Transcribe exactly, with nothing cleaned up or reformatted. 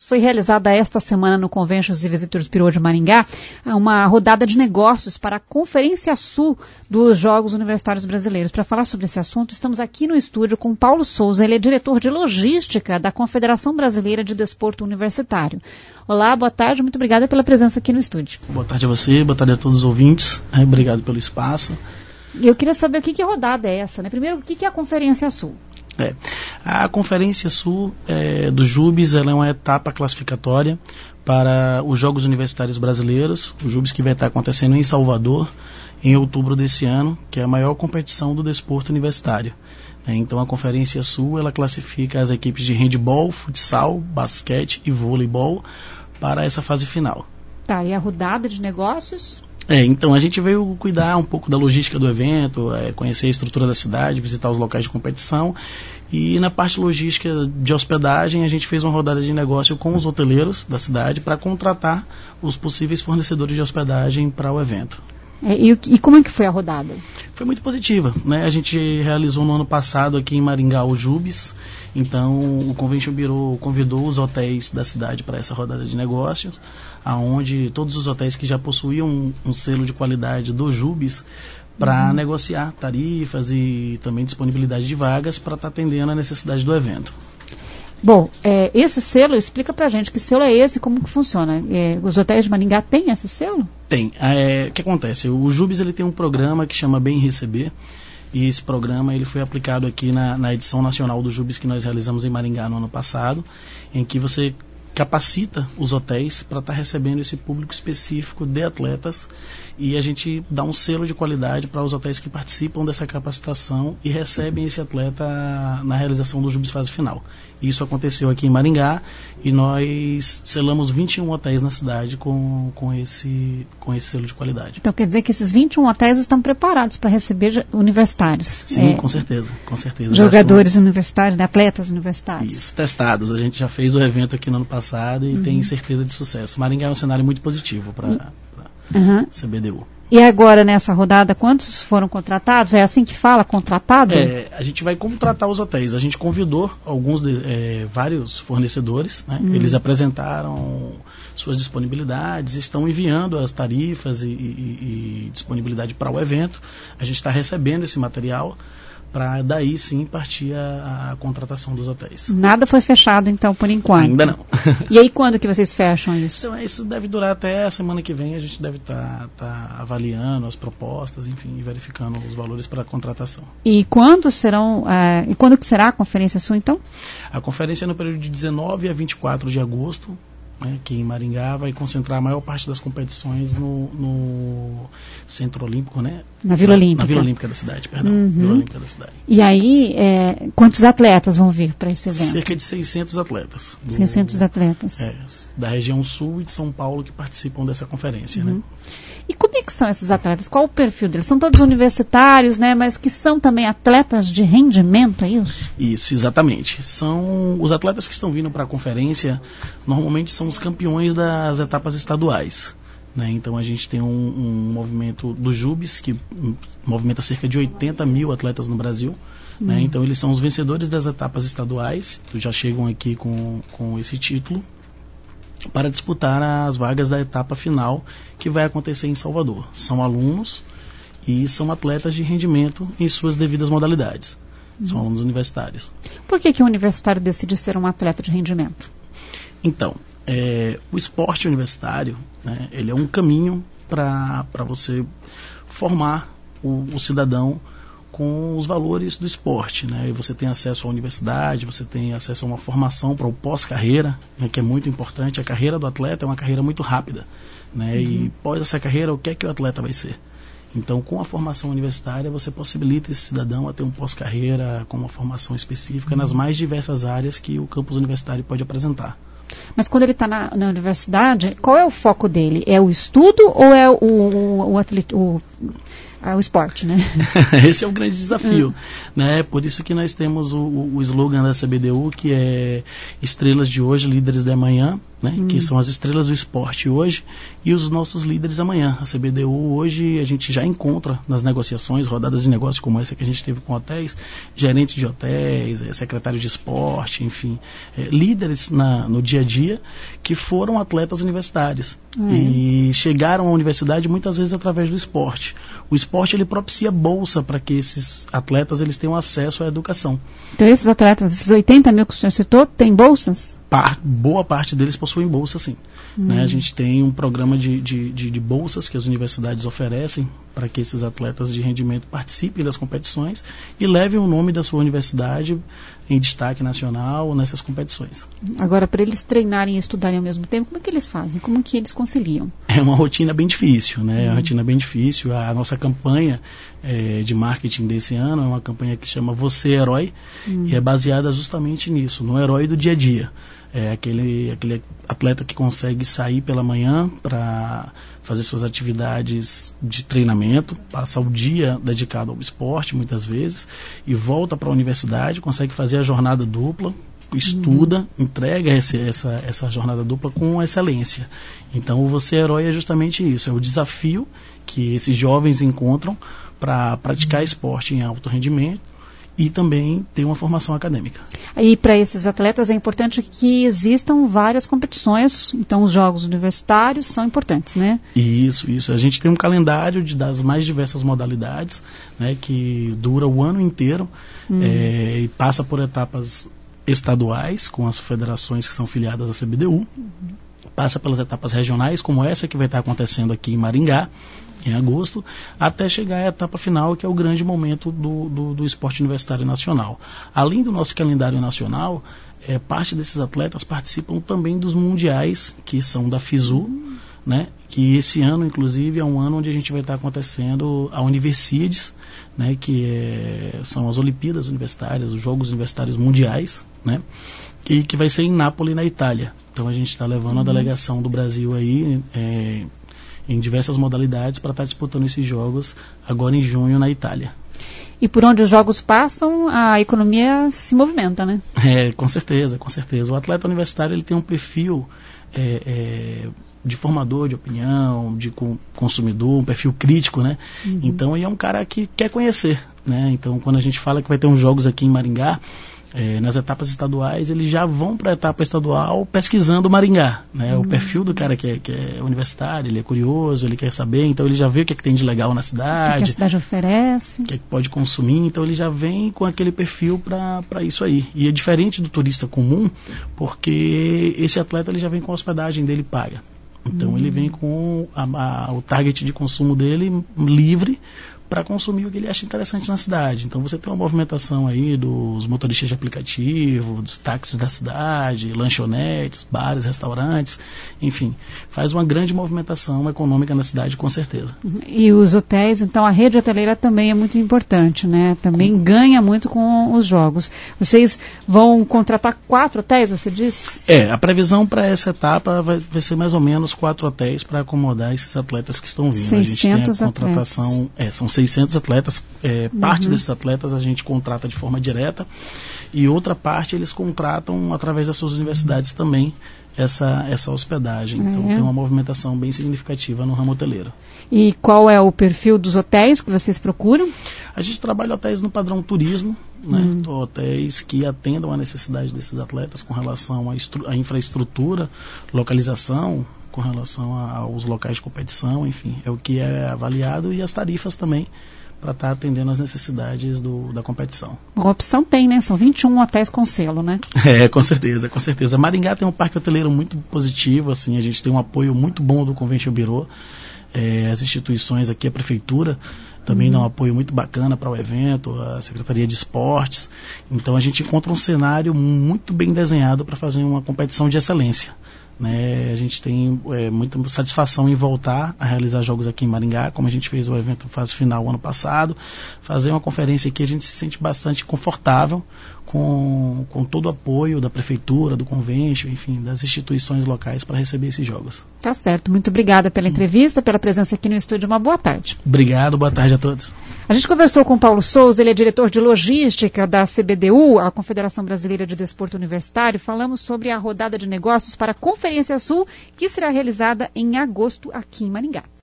Foi realizada esta semana no Conventions e Visitors Bureau de Maringá uma rodada de negócios para a Conferência Sul dos Jogos Universitários Brasileiros. Para falar sobre esse assunto, estamos aqui no estúdio com Paulo Souza. Ele é diretor de logística da Confederação Brasileira de Desporto Universitário. Olá, boa tarde, muito obrigada pela presença aqui no estúdio. Boa tarde a você, boa tarde a todos os ouvintes. Obrigado pelo espaço. Eu queria saber o que, que a rodada é essa, né? Primeiro, o que, que é a Conferência Sul? É, a Conferência Sul é, do JUBES, ela é uma etapa classificatória para os Jogos Universitários Brasileiros, o JUBES que vai estar acontecendo em Salvador em outubro desse ano, que é a maior competição do desporto universitário. É, então a Conferência Sul, ela classifica as equipes de handebol, futsal, basquete e voleibol para essa fase final. Tá, e a rodada de negócios? É, então a gente veio cuidar um pouco da logística do evento, é, conhecer a estrutura da cidade, visitar os locais de competição, e na parte logística de hospedagem a gente fez uma rodada de negócio com os hoteleiros da cidade para contratar os possíveis fornecedores de hospedagem para o evento. É, e, e como é que foi a rodada? Foi muito positiva, né? A gente realizou no ano passado aqui em Maringá o JUBES, então o Convention Bureau convidou os hotéis da cidade para essa rodada de negócios, aonde todos os hotéis que já possuíam um, um selo de qualidade do JUBES para uhum. negociar tarifas e também disponibilidade de vagas para estar tá atendendo a necessidade do evento. Bom, é, esse selo, explica pra gente que selo é esse, como que funciona? É, os hotéis de Maringá têm esse selo? Tem. É, o que acontece? O JUBES ele tem um programa que chama Bem Receber, e esse programa ele foi aplicado aqui na, na edição nacional do JUBES que nós realizamos em Maringá no ano passado, em que você capacita os hotéis para estar tá recebendo esse público específico de atletas, e a gente dá um selo de qualidade para os hotéis que participam dessa capacitação e recebem esse atleta na realização do JUBES fase final. Isso aconteceu aqui em Maringá e nós selamos vinte e um hotéis na cidade com, com, esse, com esse selo de qualidade. Então quer dizer que esses vinte e um hotéis estão preparados para receber universitários? Sim, é, com certeza, com certeza. Jogadores estão... universitários, né, atletas universitários? Isso, testados. A gente já fez o evento aqui no ano passado e uhum. tem certeza de sucesso. Maringá é um cenário muito positivo para e... uhum. C B D U. E agora, nessa rodada, quantos foram contratados? É assim que fala, contratado? É, a gente vai contratar os hotéis. A gente convidou alguns, de, é, vários fornecedores, né? Hum. Eles apresentaram suas disponibilidades, estão enviando as tarifas e, e, e disponibilidade para o evento. A gente está recebendo esse material para daí sim partir a, a contratação dos hotéis. Nada foi fechado então por enquanto? Ainda não. E aí quando que vocês fecham isso? Então isso deve durar até a semana que vem, a gente deve estar tá, tá avaliando as propostas, enfim, verificando os valores para a contratação. E quando serão, uh, e quando que será a Conferência Sul então? A conferência é no período de dezenove a vinte e quatro de agosto, né, que em Maringá vai concentrar a maior parte das competições no, no Centro Olímpico, né? Na Vila Olímpica. Na Vila Olímpica da cidade, perdão. Uhum. Vila Olímpica da cidade. E aí, é, quantos atletas vão vir para esse evento? Cerca de seiscentos atletas. Do, seiscentos atletas. É, da região sul e de São Paulo que participam dessa conferência, uhum. né? E como é que são esses atletas? Qual o perfil deles? São todos universitários, né? Mas que são também atletas de rendimento, é isso? Isso, exatamente. São os atletas que estão vindo para a conferência, normalmente são os campeões das etapas estaduais. Né? Então a gente tem um, um movimento do JUBES, que movimenta cerca de oitenta mil atletas no Brasil. Hum. Né? Então eles são os vencedores das etapas estaduais, que já chegam aqui com, com esse título, para disputar as vagas da etapa final, que vai acontecer em Salvador. São alunos e são atletas de rendimento em suas devidas modalidades. Hum. São alunos universitários. Por que que o universitário decide ser um atleta de rendimento? Então, é, o esporte universitário, né, ele é um caminho para você formar o, o cidadão com os valores do esporte, né? E você tem acesso à universidade, você tem acesso a uma formação para o pós-carreira, né, que é muito importante. A carreira do atleta é uma carreira muito rápida, né? Uhum. E pós essa carreira, o que é que o atleta vai ser? Então, com a formação universitária, você possibilita esse cidadão a ter um pós-carreira com uma formação específica uhum. nas mais diversas áreas que o campus universitário pode apresentar. Mas quando ele está na, na universidade, qual é o foco dele? É o estudo ou é o, o, o, atleta, o, o esporte, né? Esse é o grande desafio, né? Por isso que nós temos o, o slogan da C B D U, que é Estrelas de hoje, líderes de amanhã, Né, hum. que são as estrelas do esporte hoje e os nossos líderes amanhã. A C B D U hoje a gente já encontra nas negociações, rodadas de negócio como essa que a gente teve com hotéis, gerentes de hotéis, é, secretários de esporte, enfim, é, líderes na, no dia a dia que foram atletas universitários hum. e chegaram à universidade muitas vezes através do esporte. O esporte ele propicia bolsa para que esses atletas eles tenham acesso à educação. Então esses atletas, esses oitenta mil que o senhor citou, têm bolsas? Par, boa parte deles possuem bolsa, sim. Hum. Né, a gente tem um programa de, de, de, de bolsas que as universidades oferecem para que esses atletas de rendimento participem das competições e levem o nome da sua universidade em destaque nacional nessas competições. Agora, para eles treinarem e estudarem ao mesmo tempo, como é que eles fazem? Como que eles conciliam? É uma rotina bem difícil, né? Hum. É uma rotina bem difícil. A nossa campanha é, de marketing desse ano é uma campanha que se chama Você Herói hum. e é baseada justamente nisso, no herói do dia a dia. É aquele, aquele atleta que consegue sair pela manhã para fazer suas atividades de treinamento, passa o dia dedicado ao esporte muitas vezes e volta para a universidade, consegue fazer a jornada dupla, estuda, uhum. entrega esse, essa, essa jornada dupla com excelência. Então o Você Herói é justamente isso, é o desafio que esses jovens encontram para praticar esporte em alto rendimento e também ter uma formação acadêmica. E para esses atletas é importante que existam várias competições, então os jogos universitários são importantes, né? Isso, isso. A gente tem um calendário de, das mais diversas modalidades, né, que dura o ano inteiro hum. é, e passa por etapas estaduais com as federações que são filiadas à C B D U, uhum. passa pelas etapas regionais, como essa que vai estar acontecendo aqui em Maringá, em agosto, até chegar à etapa final, que é o grande momento do, do, do esporte universitário nacional. Além do nosso calendário nacional, é, parte desses atletas participam também dos mundiais, que são da FISU, uhum. né, que esse ano, inclusive, é um ano onde a gente vai estar acontecendo a Universiades, né, que é, são as Olimpíadas Universitárias, os Jogos Universitários Mundiais, né, e que vai ser em Nápoles, na Itália. Então a gente está levando uhum. a delegação do Brasil aí é, em diversas modalidades para estar tá disputando esses jogos agora em junho na Itália. E por onde os jogos passam, a economia se movimenta, né? É, com certeza, com certeza. O atleta universitário ele tem um perfil é, é, de formador de opinião, de com, consumidor, um perfil crítico, né? Uhum. Então ele é um cara que quer conhecer, né? Então quando a gente fala que vai ter uns jogos aqui em Maringá, É, nas etapas estaduais, eles já vão para a etapa estadual pesquisando Maringá, né? Uhum. O perfil do cara que é, que é universitário, ele é curioso, ele quer saber, então ele já vê o que, é que tem de legal na cidade, o que a cidade oferece, o que, é que pode consumir, então ele já vem com aquele perfil para isso aí. E é diferente do turista comum, porque esse atleta ele já vem com a hospedagem dele paga. Então uhum. ele vem com a, a, o target de consumo dele livre para consumir o que ele acha interessante na cidade. Então você tem uma movimentação aí dos motoristas de aplicativo, dos táxis da cidade, lanchonetes, bares, restaurantes, enfim, faz uma grande movimentação econômica na cidade, com certeza. E os hotéis, então a rede hoteleira também é muito importante, né? Também com... ganha muito com os jogos. Vocês vão contratar quatro hotéis, você disse? É, a previsão para essa etapa vai, vai ser mais ou menos quatro hotéis para acomodar esses atletas que estão vindo. seiscentos a gente tem a contratação, atletas. É, são seiscentos atletas, é, uhum. parte desses atletas a gente contrata de forma direta e outra parte eles contratam através das suas universidades também essa, essa hospedagem. Então é. tem uma movimentação bem significativa no ramo hoteleiro. E qual é o perfil dos hotéis que vocês procuram? A gente trabalha hotéis no padrão turismo, né? Hum. Hotéis que atendam a necessidade desses atletas com relação à, estru- à infraestrutura, localização, com relação a, aos locais de competição, enfim, é o que é avaliado e as tarifas também para estar tá atendendo às necessidades do, da competição. Uma opção tem, né? São vinte e um hotéis com selo, né? É, com certeza, com certeza. Maringá tem um parque hoteleiro muito positivo, assim, a gente tem um apoio muito bom do Convention Bureau, é, as instituições aqui, a prefeitura também uhum. dá um apoio muito bacana para o evento, a Secretaria de Esportes. Então a gente encontra um cenário muito bem desenhado para fazer uma competição de excelência. Né, a gente tem é, muita satisfação em voltar a realizar jogos aqui em Maringá, como a gente fez o evento fase final ano passado. Fazer uma conferência aqui, a gente se sente bastante confortável com, com todo o apoio da prefeitura, do convênio, enfim, das instituições locais para receber esses jogos. Tá certo, muito obrigada pela entrevista, pela presença aqui no estúdio, uma boa tarde. Obrigado, boa tarde a todos. A gente conversou com o Paulo Souza, ele é diretor de logística da C B D U, a Confederação Brasileira de Desporto Universitário. Falamos sobre a rodada de negócios para a Conferência Conferência Sul, que será realizada em agosto aqui em Maringá.